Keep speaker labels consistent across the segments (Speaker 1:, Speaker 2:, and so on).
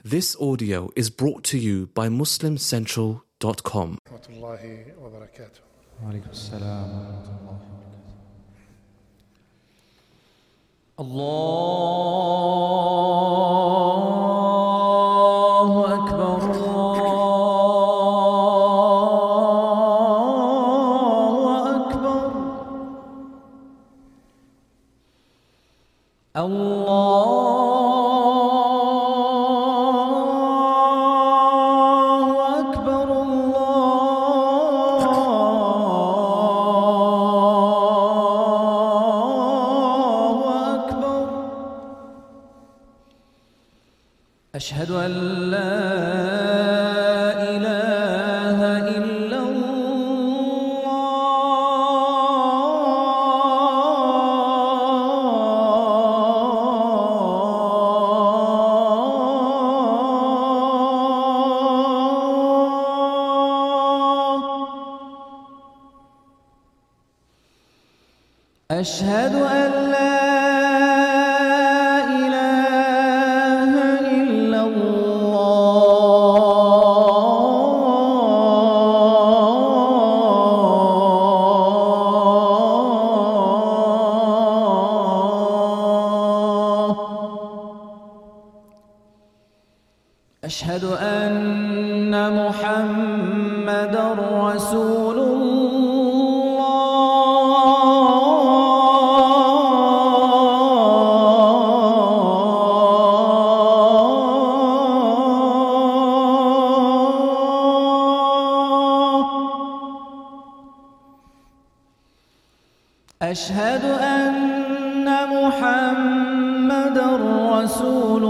Speaker 1: This audio is brought to you by MuslimCentral.com.
Speaker 2: ورحمة الله وبركاته.
Speaker 3: وعليكم السلام ورحمة الله وبركاته. الله أكبر الله أكبر أشهد أن لا إله إلا الله أشهد أن لا أشهد أن محمدًا رسول الله أشهد أن محمدًا رسول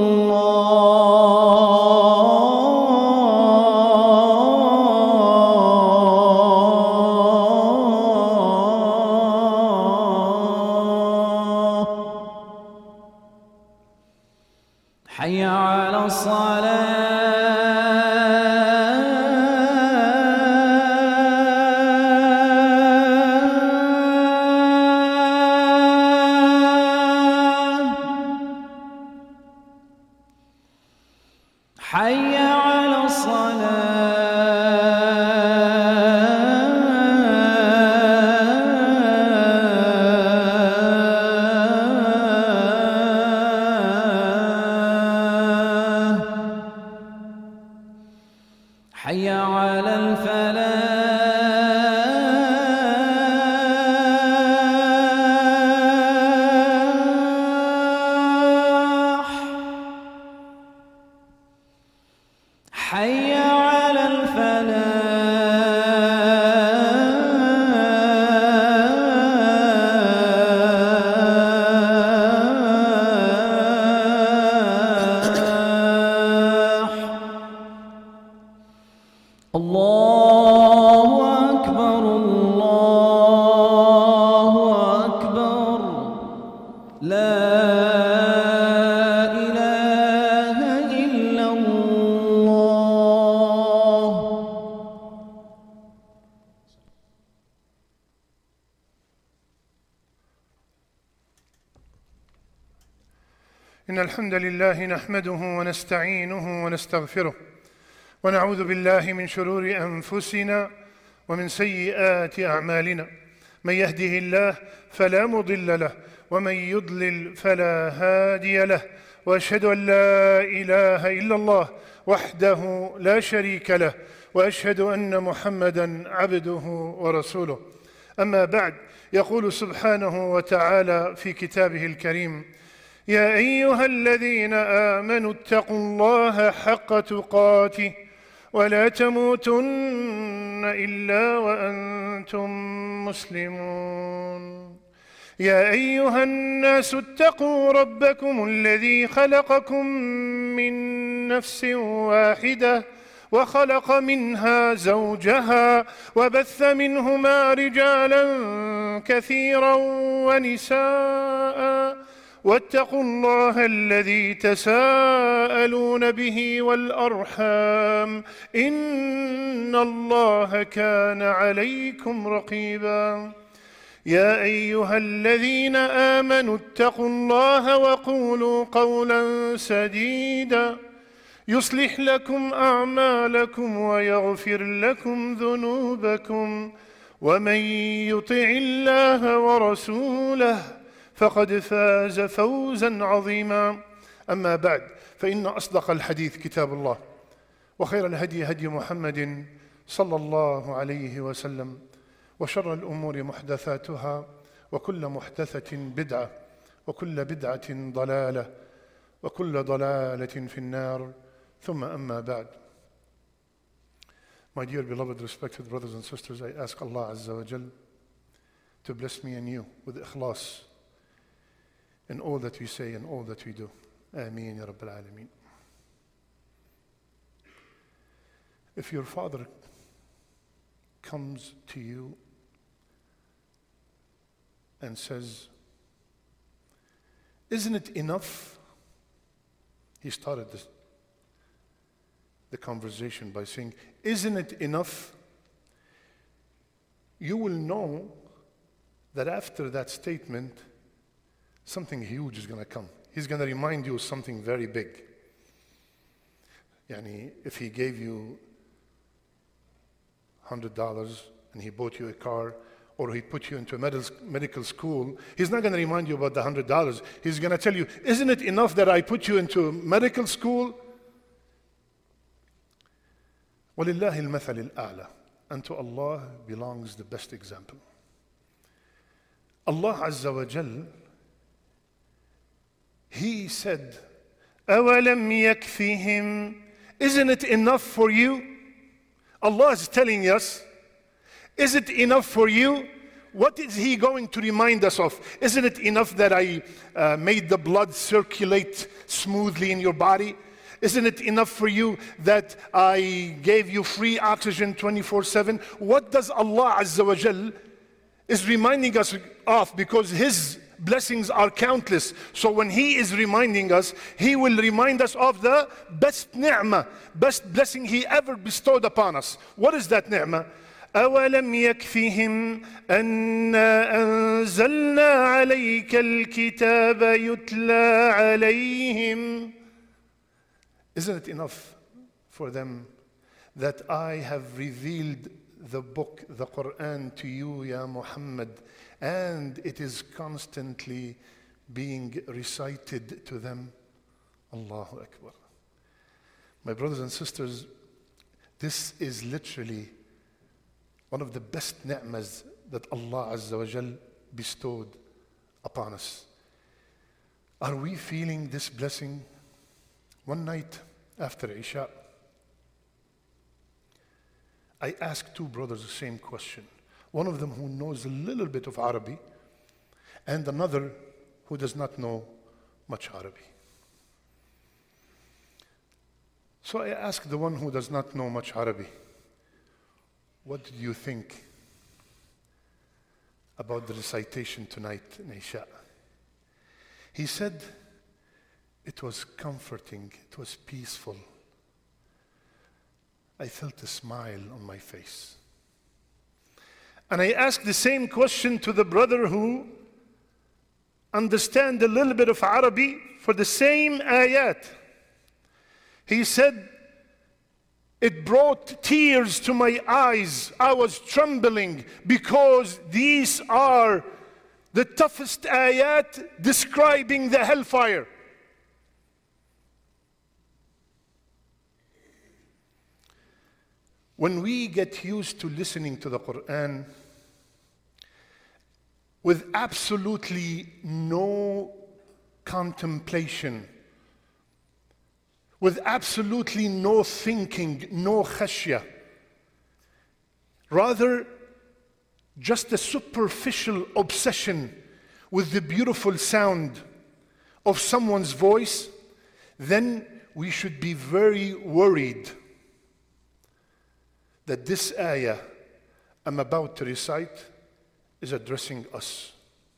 Speaker 3: حي على الصلاة حي على حي على الفلاح حي على الفلاح الله أكبر الله أكبر لا إله إلا الله.
Speaker 2: إن الحمد لله نحمده ونستعينه ونستغفره ونعوذ بالله من شرور أنفسنا ومن سيئات أعمالنا. من يهده الله فلا مضل له ومن يضلل فلا هادي له، وأشهد أن لا إله إلا الله وحده لا شريك له، وأشهد أن محمدًا عبده ورسوله. أما بعد، يقول سبحانه وتعالى في كتابه الكريم: يا أيها الذين آمنوا اتقوا الله حق تقاته ولا تموتن إلا وأنتم مسلمون. يا أيها الناس اتقوا ربكم الذي خلقكم من نفس واحدة وخلق منها زوجها وبث منهما رجالا كثيرا ونساء، واتقوا الله الذي تساءلون به والأرحام إن الله كان عليكم رقيبا. يا أيها الذين آمنوا اتقوا الله وقولوا قولا سديدا يصلح لكم أعمالكم ويغفر لكم ذنوبكم ومن يطع الله ورسوله فقد فاز فوزا عظيما. أما بعد، فإن أصدق الحديث كتاب الله، وخير الهدي هدي محمد صلى الله عليه وسلم، وشر الأمور محدثاتها، وكل محدثة بدعة، وكل بدعة ضلالة، وكل ضلالة في النار. ثم أما بعد. My dear beloved respected brothers and sisters, I ask Allah Azza wa Jal to bless me and you with ikhlas in all that we say and all that we do. Ameen ya Rabbil Alameen. If your father comes to you and says, "Isn't it enough?" He started the conversation by saying, "Isn't it enough?" You will know that after that statement, something huge is going to come. He's going to remind you of something very big. Yani, if he gave you $100 and he bought you a car, or he put you into a medical school, he's not going to remind you about the $100. He's going to tell you, "Isn't it enough that I put you into medical school?" وَلِلَّهِ الْمَثَلِ الْأَعْلَى. And to Allah belongs the best example. Allah Azza wa Jal, He said, أَوَلَمْ يَكْفِهِمْ. Isn't it enough for you? Allah is telling us, is it enough for you? What is He going to remind us of? Isn't it enough that I made the blood circulate smoothly in your body? Isn't it enough for you that I gave you free oxygen 24/7? What does Allah Azza wa Jal is reminding us of? Because His blessings are countless. So when He is reminding us, He will remind us of the best ni'mah, best blessing He ever bestowed upon us. What is that ni'mah? أَوَلَمْ يَكْفِهِمْ أَنَّا أَنزَلْنَا عَلَيْكَ الْكِتَابَ يُتْلَى عَلَيْهِمْ. Isn't it enough for them that I have revealed the book, the Quran, to you, Ya Muhammad, and it is constantly being recited to them? Allahu Akbar. My brothers and sisters, this is literally one of the best ni'mas that Allah Azza wa Jal bestowed upon us. Are we feeling this blessing? One night after Isha, I asked two brothers the same question. One of them who knows a little bit of Arabic, and another who does not know much Arabic. So I asked the one who does not know much Arabic, "What did you think about the recitation tonight in Isha?" He said, "It was comforting, it was peaceful. I felt a smile on my face." And I asked the same question to the brother who understands a little bit of Arabic for the same ayat. He said, "It brought tears to my eyes. I was trembling because these are the toughest ayat describing the hellfire." When we get used to listening to the Quran with absolutely no contemplation, with absolutely no thinking, no khashya, rather just a superficial obsession with the beautiful sound of someone's voice, then we should be very worried that this ayah I'm about to recite is addressing us.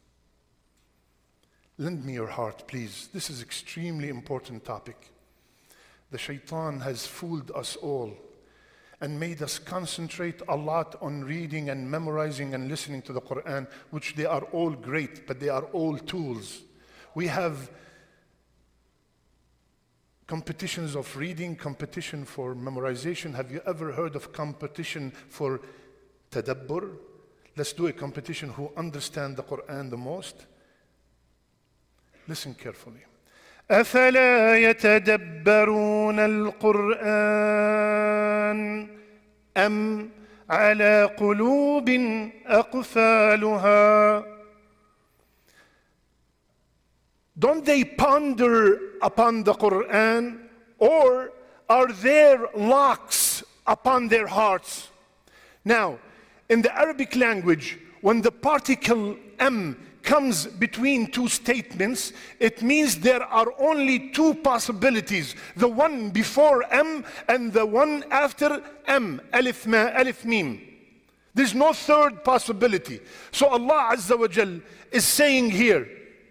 Speaker 2: Lend me your heart, please. This is extremely important topic. The shaitan has fooled us all and made us concentrate a lot on reading and memorizing and listening to the Quran, which they are all great, but they are all tools. We have competitions of reading, competition for memorization. Have you ever heard of competition for tadabbur? Let's do a competition who understand the Quran the most. Listen carefully. أفلا يتدبرون القرآن أم على قلوب أقفالها. Don't they ponder upon the Quran, or are there locks upon their hearts? Now, in the Arabic language, when the particle am comes between two statements, it means there are only two possibilities. The one before am and the one after am. Alif ma, alif mim. There's no third possibility. So Allah Azza wa Jal is saying here,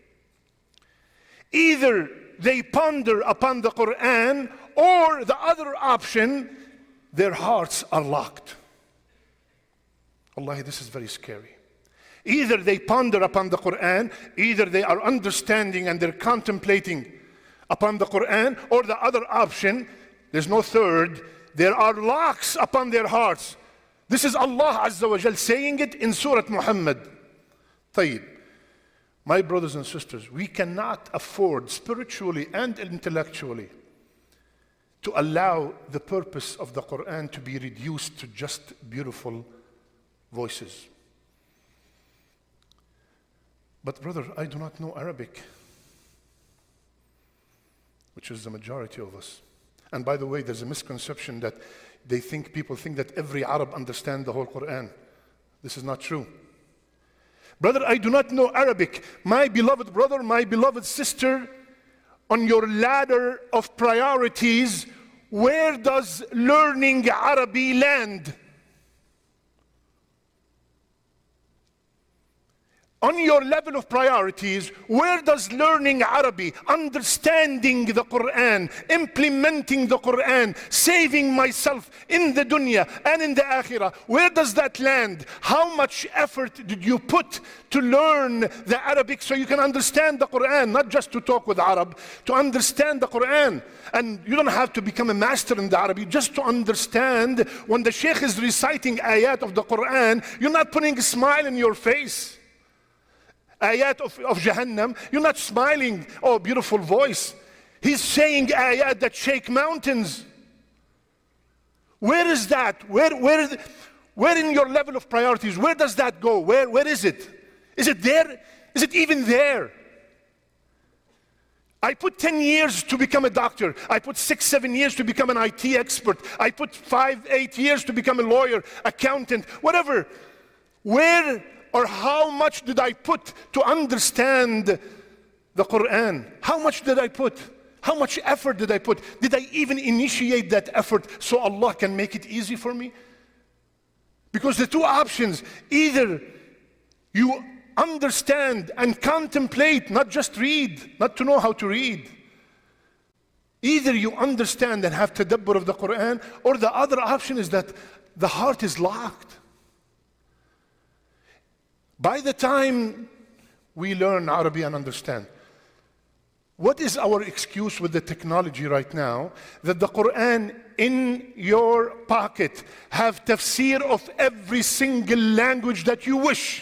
Speaker 2: either they ponder upon the Quran, or the other option, their hearts are locked. Wallahi, this is very scary. Either they ponder upon the Quran, either they are understanding and they're contemplating upon the Quran, or the other option, there's no third, there are locks upon their hearts. This is Allah Azza wa Jal saying it in Surah Muhammad. طيب. My brothers and sisters, we cannot afford spiritually and intellectually to allow the purpose of the Quran to be reduced to just beautiful voices. But brother, I do not know Arabic, which is the majority of us. And by the way, there's a misconception that people think that every Arab understands the whole Quran. This is not true. Brother, I do not know Arabic. My beloved brother, my beloved sister, on your ladder of priorities, where does learning Arabic land? On your level of priorities, where does learning Arabic, understanding the Quran, implementing the Quran, saving myself in the dunya and in the akhirah, where does that land? How much effort did you put to learn the Arabic so you can understand the Quran, not just to talk with Arab, to understand the Quran? And you don't have to become a master in the Arabic, just to understand when the Sheikh is reciting ayat of the Quran, you're not putting a smile in your face. Ayat of Jahannam, you're not smiling, oh, beautiful voice. He's saying ayat that shake mountains. Where is that? Where in your level of priorities, where does that go? Where is it? Is it there? Is it even there? I put 10 years to become a doctor. I put 6, 7 years to become an IT expert. I put 5, 8 years to become a lawyer, accountant, whatever. Where or how much did I put to understand the Quran? How much did I put? How much effort did I put? Did I even initiate that effort so Allah can make it easy for me? Because the two options, either you understand and contemplate, not just read, not to know how to read. Either you understand and have tadabbur of the Quran, or the other option is that the heart is locked. By the time we learn Arabic and understand, what is our excuse with the technology right now? That the Quran in your pocket have tafsir of every single language that you wish.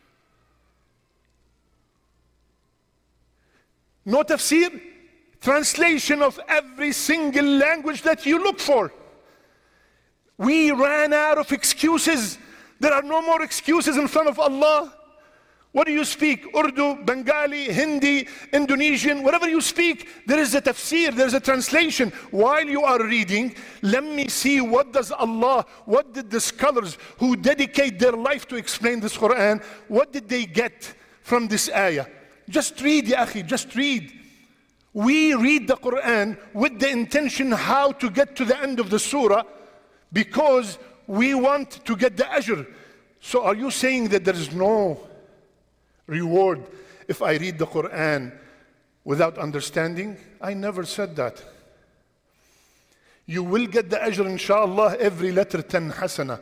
Speaker 2: No tafsir, translation of every single language that you look for. We ran out of excuses. There are no more excuses in front of Allah. What do you speak? Urdu, Bengali, Hindi, Indonesian, whatever you speak, there is a tafsir, there is a translation. While you are reading, let me see what does Allah, what did the scholars who dedicate their life to explain this Quran, what did they get from this ayah? Just read, ya akhi, just read. We read the Quran with the intention how to get to the end of the surah, because we want to get the ajr. So are you saying that there is no reward if I read the Quran without understanding? I never said that. You will get the ajr, inshallah, every letter 10 hasana.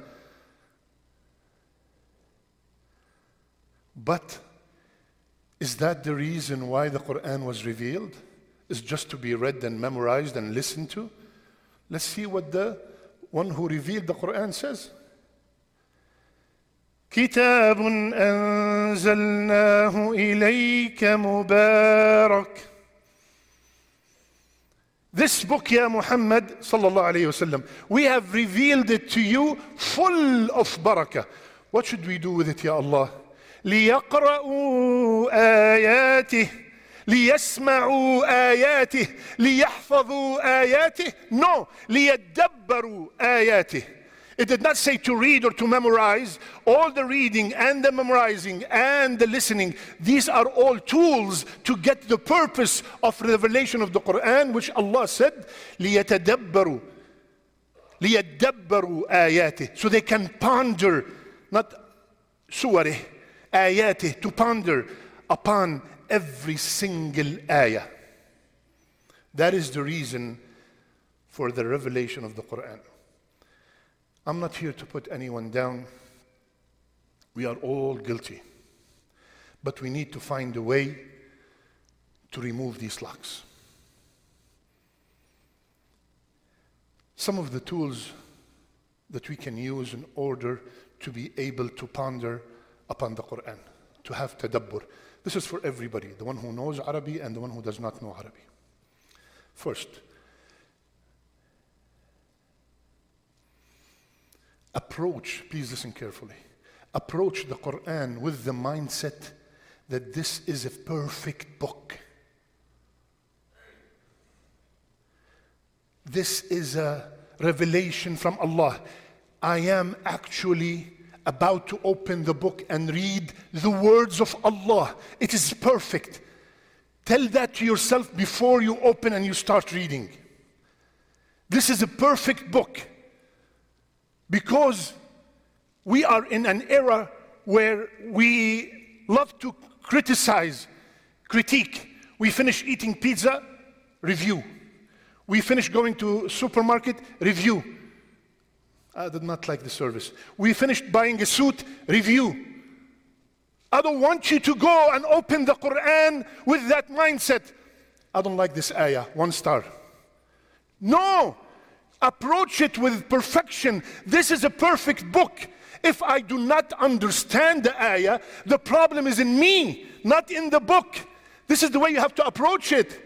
Speaker 2: But is that the reason why the Quran was revealed? is just to be read and memorized and listened to. Let's see what the one who revealed the Quran says. كتاب أنزلناه إليك مبارك. This book, Ya Muhammad sallallahu alayhi wasallam, we have revealed it to you full of barakah. What should we do with it, Ya Allah? ليقرأوا آياته ليسمعوا آياته ليحفظوا آياته. No, ليدبروا آياته. It did not say to read or to memorize. All the reading and the memorizing and the listening, these are all tools to get the purpose of revelation of the Quran, which Allah said, لِيَتَدَبَّرُوا آيَاتِهِ. So they can ponder, not suwarih, ayatih, to ponder upon every single ayah. That is the reason for the revelation of the Quran. I'm not here to put anyone down. We are all guilty. But we need to find a way to remove these locks. Some of the tools that we can use in order to be able to ponder upon the Quran, to have tadabbur. This is for everybody, the one who knows Arabic and the one who does not know Arabic. First, please listen carefully, approach the Quran with the mindset that this is a perfect book. This is a revelation from Allah. I am actually about to open the book and read the words of Allah. It is perfect. Tell that to yourself before you open and you start reading. This is a perfect book. Because we are in an era where we love to critique. We finish eating pizza, review. We finish going to supermarket, review. I did not like the service. We finished buying a suit, review. I don't want you to go and open the Quran with that mindset. I don't like this ayah, 1 star. No! Approach it with perfection. This is a perfect book. If I do not understand the ayah, the problem is in me, not in the book. This is the way you have to approach it.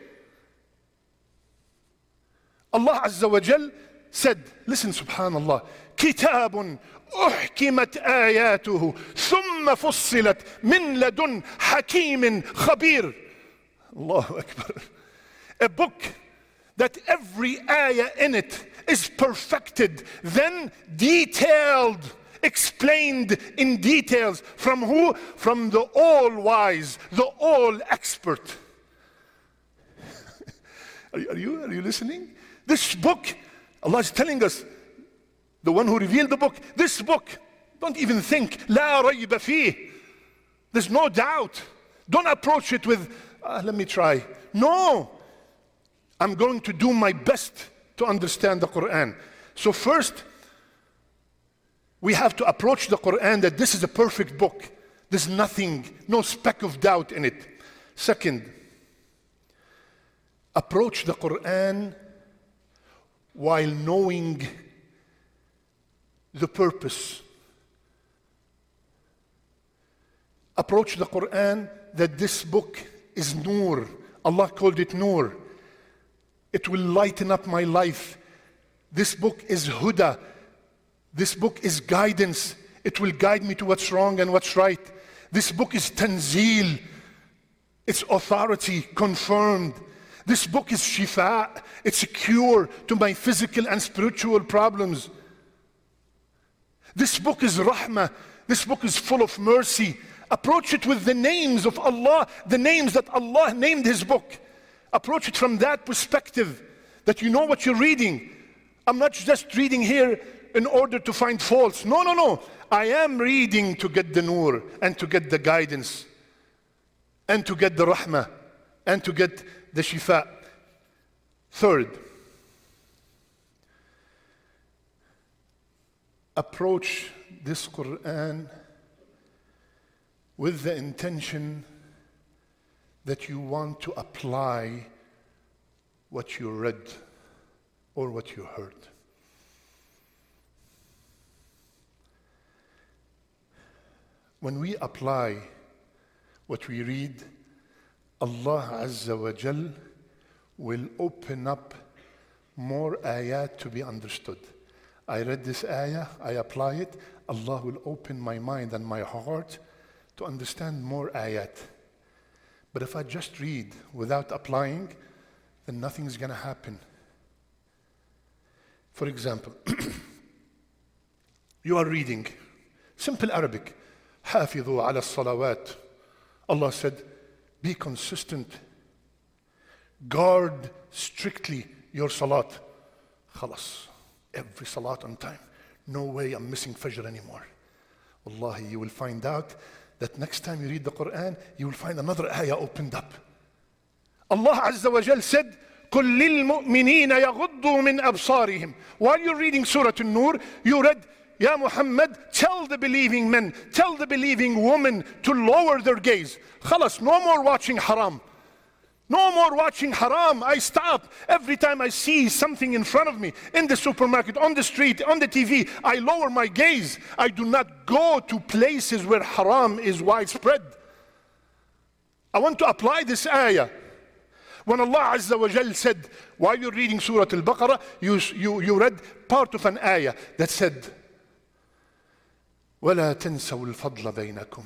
Speaker 2: Allah Azza wa Jal said, listen, subhanallah, كتاب أحكمت آياته ثم فصلت من لدن حكيم خبير. Allahu Akbar. A book that every ayah in it is perfected, then detailed, explained in details. From who? From the all-wise, the all-expert. Are you listening? This book, Allah is telling us, the one who revealed the book, this book, don't even think, لا ريب فيه. There's no doubt. Don't approach it with, let me try. No. I'm going to do my best to understand the Quran. So first, we have to approach the Quran that this is a perfect book. There's nothing, no speck of doubt in it. Second, approach the Quran while knowing the purpose. Approach the Quran that this book is Nur. Allah called it Nur. It will lighten up my life. This book is Huda. This book is guidance. It will guide me to what's wrong and what's right. This book is Tanzeel. It's authority confirmed. This book is Shifa. It's a cure to my physical and spiritual problems. This book is Rahmah. This book is full of mercy. Approach it with the names of Allah, the names that Allah named His book. Approach it from that perspective, that you know what you're reading. I'm not just reading here in order to find faults. No. I am reading to get the Nur and to get the guidance and to get the Rahmah and to get the Shifa. Third, approach this Quran with the intention that you want to apply what you read or what you heard. When we apply what we read, Allah Azza wa Jal will open up more ayat to be understood. I read this ayah, I apply it, Allah will open my mind and my heart to understand more ayat. But if I just read without applying, then nothing's going to happen. For example, you are reading simple Arabic. حافظوا على الصلوات. Allah said, be consistent. Guard strictly your salat. Khalas. Every salat on time. No way I'm missing Fajr anymore. Wallahi, you will find out that next time you read the Quran, you will find another ayah opened up. Allah Azza wa Jal said, قُلْ لِلْمُؤْمِنِينَ يَغُضُّوا مِنْ أَبْصَارِهِمْ. While you're reading Surah An-Nur, you read, Ya Muhammad, tell the believing men, tell the believing women to lower their gaze. Khalas, no more watching haram. No more watching haram. I stop. Every time I see something in front of me, in the supermarket, on the street, on the TV, I lower my gaze. I do not go to places where haram is widespread. I want to apply this ayah. When Allah Azza wa Jal said, while you're reading Surah Al-Baqarah, you read part of an ayah that said, وَلَا تَنْسَوْا الْفَضْلَ بَيْنَكُمْ.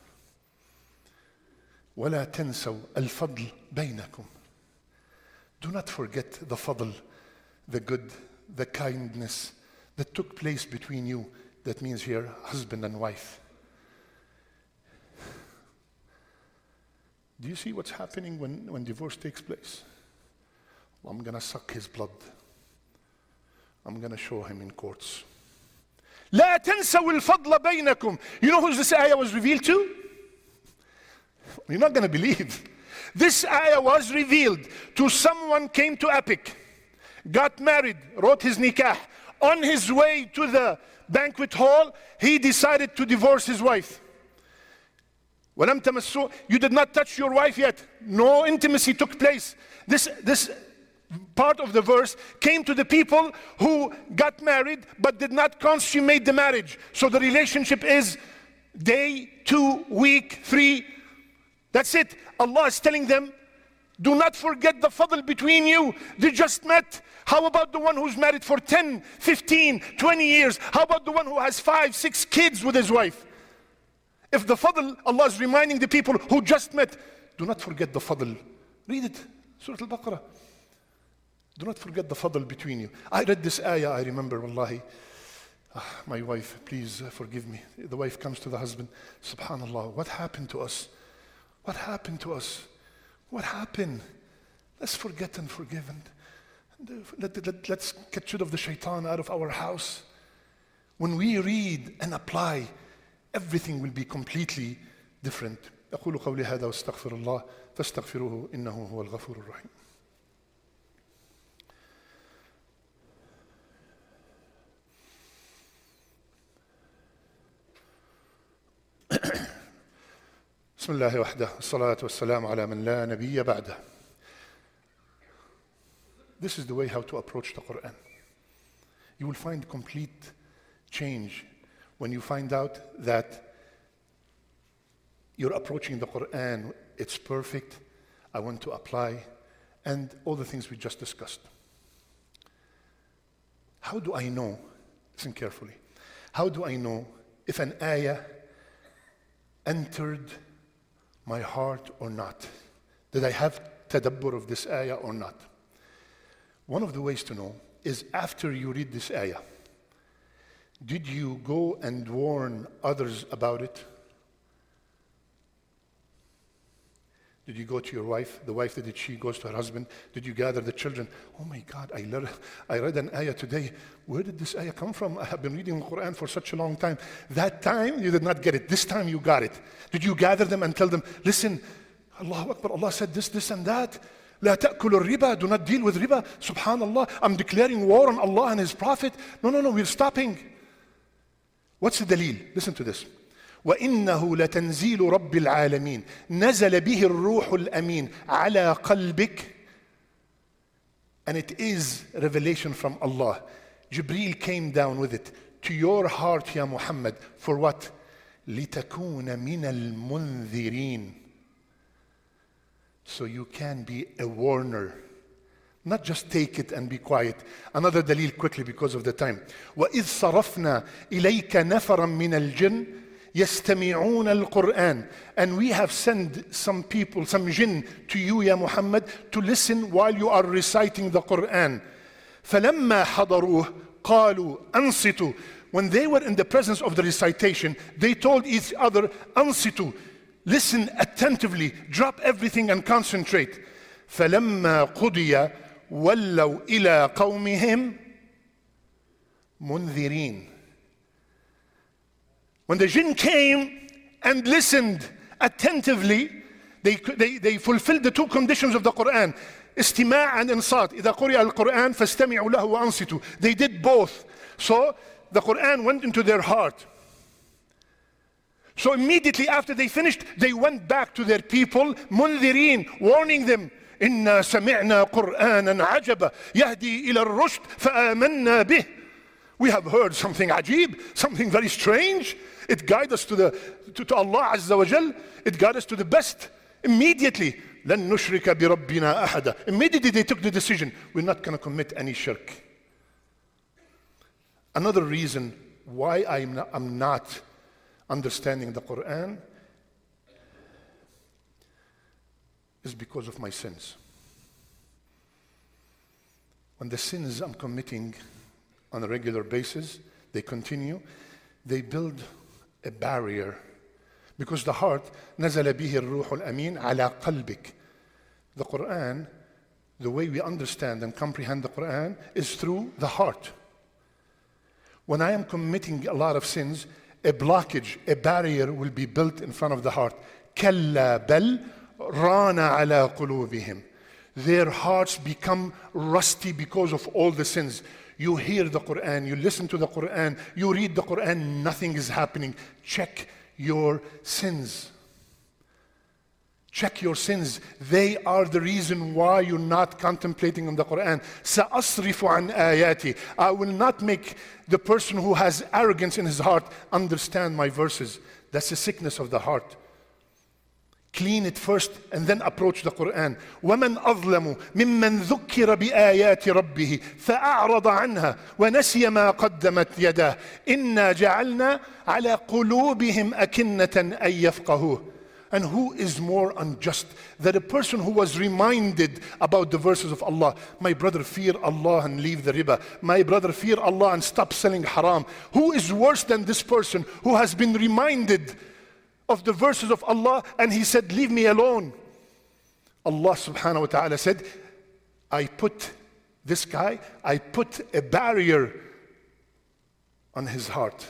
Speaker 2: وَلَا تَنْسَوْا الْفَضْلَ بَيْنَكُمْ. Do not forget the fadl, the good, the kindness that took place between you. That means here, husband and wife. Do you see what's happening when divorce takes place? Well, I'm going to suck his blood. I'm going to show him in courts. لا تنسوا الفضل بينكم. You know who this ayah was revealed to? You're not going to believe. This ayah was revealed to someone came to Epic, got married, wrote his nikah. On his way to the banquet hall, he decided to divorce his wife. وَلَمْ تَمَسُّوا. You did not touch your wife yet. No intimacy took place. This part of the verse came to the people who got married but did not consummate the marriage. So the relationship is day, 2, week, 3. That's it. Allah is telling them, do not forget the fadl between you. They just met. How about the one who's married for 10, 15, 20 years? How about the one who has 5, 6 kids with his wife? If the fadl, Allah is reminding the people who just met, do not forget the fadl. Read it, Surah Al-Baqarah. Do not forget the fadl between you. I read this ayah, I remember, wallahi. My wife, please forgive me. The wife comes to the husband. Subhanallah, what happened to us? What happened to us? What happened? Let's forget and forgive. Let's get rid of the shaitan out of our house. When we read and apply, everything will be completely different. أقول قولي هذا واستغفر الله فاستغفروه إنه هو الغفور الرحيم. بسم الله وحده والصلاة والسلام على من لا نبي بعده. This is the way how to approach the Quran. You will find complete change when you find out that you're approaching the Quran, it's perfect, I want to apply, and all the things we just discussed. How do I know? Listen carefully. How do I know if an ayah entered my heart or not? Did I have tadabbur of this ayah or not? One of the ways to know is after you read this ayah, did you go and warn others about it? Did you go to your wife? The wife, did she goes to her husband? Did you gather the children? Oh my God, I read an ayah today. Where did this ayah come from? I have been reading the Quran for such a long time. That time you did not get it. This time you got it. Did you gather them and tell them, listen, Allahu Akbar, Allah said this and that. لا تأكلوا الربا, do not deal with riba. Subhanallah, I'm declaring war on Allah and His Prophet. No, we're stopping. What's the dalil? Listen to this. وَإِنَّهُ لَتَنْزِيلُ رَبِّ الْعَالَمِينَ نَزَلَ بِهِ الرُّوحُ الْأَمِينُ عَلَى قَلْبِكَ And it is revelation from Allah. Jibreel came down with it to your heart, Ya Muhammad. For what? لِتَكُونَ مِنَ الْمُنذِرِينَ. So you can be a warner. Not just take it and be quiet. Another dalil quickly because of the time. وَإِذْ صَرَفْنَا إِلَيْكَ نَفَرًا مِنَ الْجِنِّ يَسْتَمِعُونَ الْقُرْآنَ. And we have sent some people, some jinn to you, Ya Muhammad, to listen while you are reciting the Quran. فَلَمَّا حَضَرُوهُ قَالُوا أَنصِتُوا. When they were in the presence of the recitation, they told each other, أَنصِتُوا. Listen attentively, drop everything and concentrate. فَلَمَّا قُضِيَ وَلَّوْا إِلَىٰ قَوْمِهِمْ مُنذِرِينَ. When the jinn came and listened attentively, they fulfilled the two conditions of the Quran. استماع and إنصات. إذا قرئ القرآن فاستمعوا له وأنصتوا. They did both. So the Quran went into their heart. So immediately after they finished, they went back to their people, منذرين, warning them. إنا سمعنا قرآنا عجبا يهدي إلى الرشد فآمنا به. We have heard something ajib, something very strange. It guides us to Allah Azza wa Jal. It guides us to the best. Immediately, لن نشرك بربنا أحدا. Immediately they took the decision, we're not going to commit any shirk. Another reason why I'm not understanding the Quran is because of my sins. When the sins I'm committing on a regular basis, they continue, they build a barrier. Because the heart, نزل به الروح الأمين على قلبك. The Quran, the way we understand and comprehend the Quran is through the heart. When I am committing a lot of sins, a blockage, a barrier will be built in front of the heart. كلا بل ران على قلوبهم. Their hearts become rusty because of all the sins. You hear the Quran, you listen to the Quran, you read the Quran, nothing is happening. Check your sins. Check your sins. They are the reason why you're not contemplating on the Quran. سأصرف عن آياتي. I will not make the person who has arrogance in his heart understand my verses. That's the sickness of the heart. Clean it first and then approach the Quran. وَمَنْ أَظْلَمُ مِمَّنْ ذُكِّرَ بِآيَاتِ رَبِّهِ فَأَعْرَضَ عَنْهَا وَنَسِيَ مَا قَدَّمَتْ يَدَاهُ إِنَّا جَعَلْنَا عَلَى قُلُوبِهِمْ أَكِنَّةً أَن يَفْقَهُوهُ. And who is more unjust than a person who was reminded about the verses of Allah? My brother, fear Allah and leave the riba. My brother, fear Allah and stop selling haram. Who is worse than this person who has been reminded of the verses of Allah and he said, leave me alone? Allah subhanahu wa ta'ala said, I put a barrier on his heart.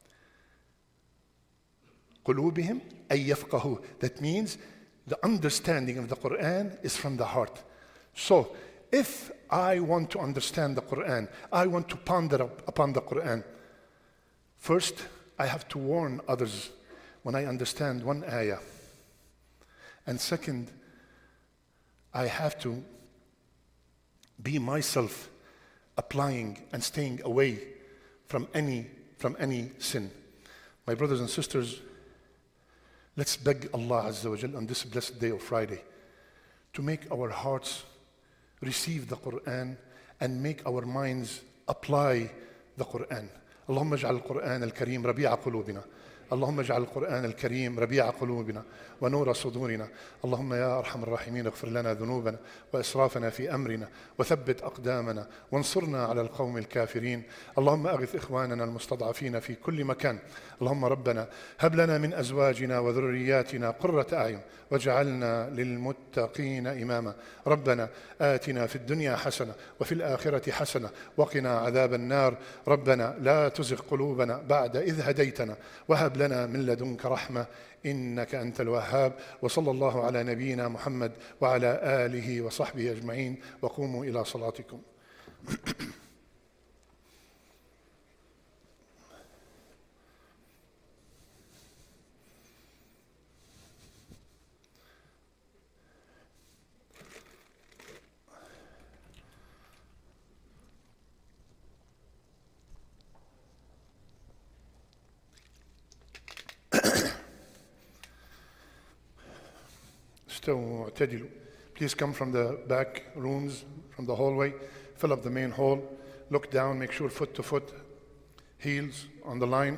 Speaker 2: قلوبهم أن يفقهوا. That means the understanding of the Quran is from the heart. So if I want to understand the Quran, I want to ponder upon the Quran, first I have to warn others when I understand one ayah. And second, I have to be myself applying and staying away from any sin. My brothers and sisters, let's beg Allah Azza wa Jal on this blessed day of Friday to make our hearts receive the Quran and make our minds apply the Quran. اللهم اجعل القرآن الكريم ربيع قلوبنا. اللهم اجعل القرآن الكريم ربيع قلوبنا ونور صدورنا. اللهم يا أرحم الراحمين اغفر لنا ذنوبنا وإسرافنا في أمرنا وثبت أقدامنا وانصرنا على القوم الكافرين. اللهم أغث إخواننا المستضعفين في كل مكان. اللهم ربنا هب لنا من أزواجنا وذرياتنا قرة أعين واجعلنا للمتقين إماما. ربنا آتنا في الدنيا حسنة وفي الآخرة حسنة وقنا عذاب النار. ربنا لا تزغ قلوبنا بعد إذ هديتنا وهب لنا من لدنك رحمة إنك أنت الوهاب. وصلى الله على نبينا محمد وعلى آله وصحبه أجمعين وقوموا إلى صلاتكم. استووا واعتدلوا. Please come from the back rooms, from the hallway, fill up the main hall, look down, make sure foot to foot, heels on the line,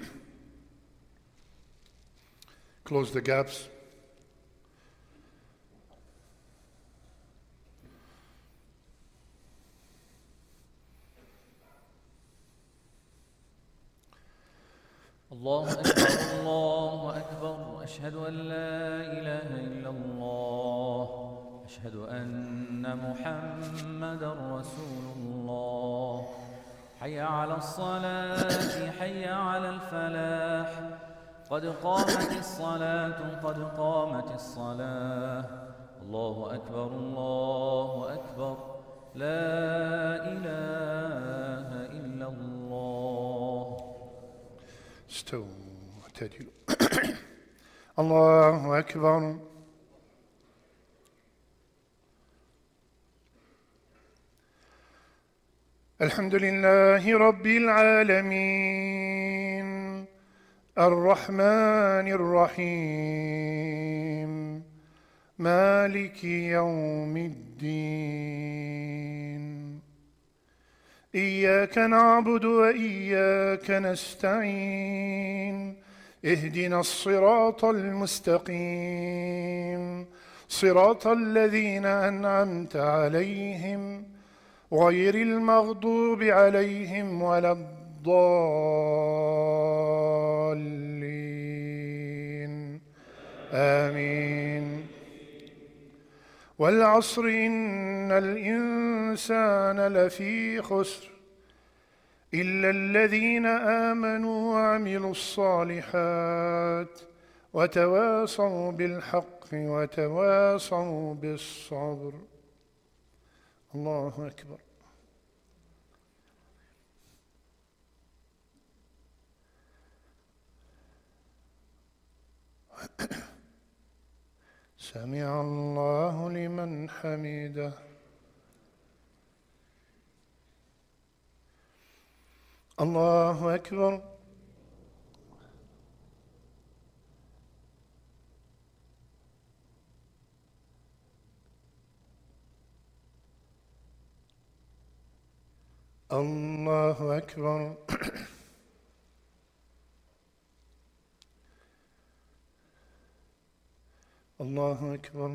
Speaker 2: close the gaps.
Speaker 3: الله أكبر الله أكبر أشهد أن لا إله إلا الله أشهد أن محمدا رسول الله حي على الصلاة حي على الفلاح قد قامت الصلاة قد قامت الصلاة الله أكبر الله أكبر لا إله إلا الله
Speaker 2: استووا واعتدلوا. الله أكبر. الحمد لله رب العالمين الرحمن الرحيم مالك يوم الدين إياك نعبد وإياك نستعين اهدنا الصراط المستقيم صراط الذين أنعمت عليهم غير المغضوب عليهم ولا الضالين آمين. والعصر إن الإنسان لفي خسر إلا الذين آمنوا وعملوا الصالحات وتواصوا بالحق وتواصوا بالصبر. الله أكبر. سمع الله لمن حمده. الله أكبر. الله أكبر. الله أكبر.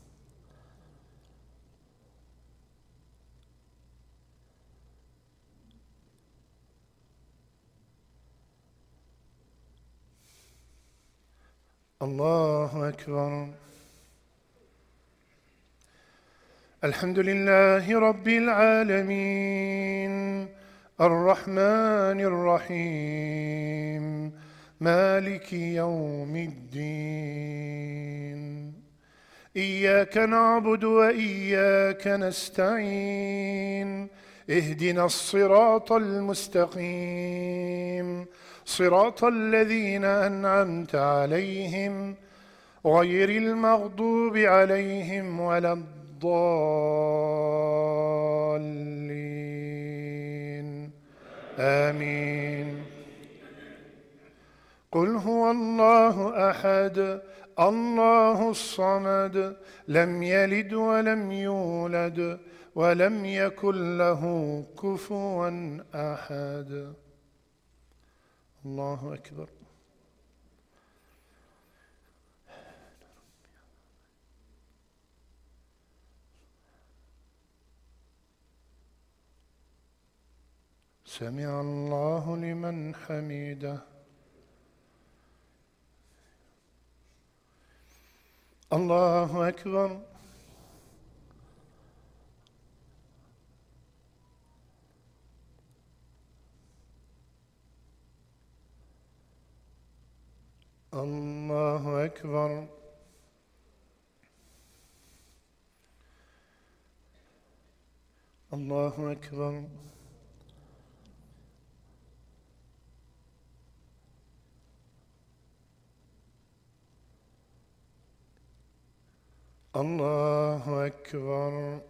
Speaker 2: الله أكبر. الحمد لله رب العالمين الرحمن الرحيم مالك يوم الدين إياك نعبد وإياك نستعين اهدنا الصراط المستقيم صراط الذين أنعمت عليهم غير المغضوب عليهم ولا الضالين آمين. قل هو الله أحد الله الصمد لم يلد ولم يولد ولم يكن له كفوا أحد. الله أكبر. سمع الله لمن حمده. الله أكبر. الله أكبر. الله أكبر. الله أكبر.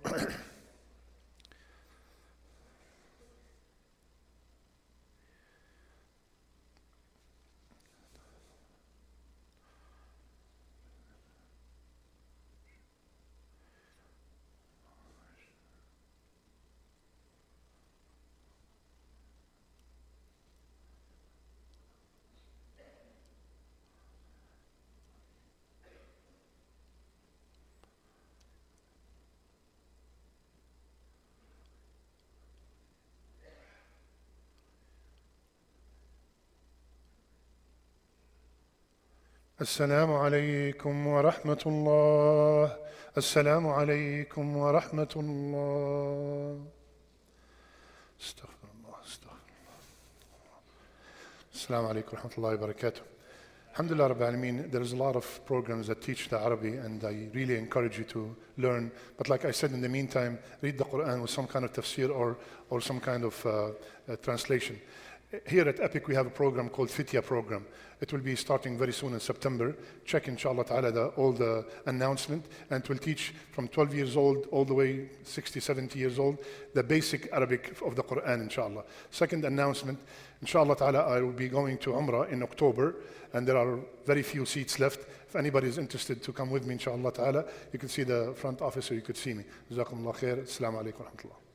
Speaker 2: السلام عليكم ورحمة الله. السلام عليكم ورحمة الله. استغفر الله استغفر الله. السلام عليكم ورحمة الله وبركاته. Alhamdulillah Rabbil Alameen, there is a lot of programs that teach the Arabic, and I really encourage you to learn. But like I said, in the meantime, read the Quran with some kind of tafsir or some kind of translation. Here at Epic, we have a program called Fitya program. It will be starting very soon in September. Check, inshallah ta'ala, all the announcement, and it will teach from 12 years old all the way 60, 70 years old, the basic Arabic of the Quran, inshallah. Second announcement, inshallah ta'ala, I will be going to Umrah in October, and there are very few seats left. If anybody is interested to come with me, inshallah ta'ala, you can see the front office or you could see me. Jazakumullah khair. Assalamu alaikum wa rahmatullah.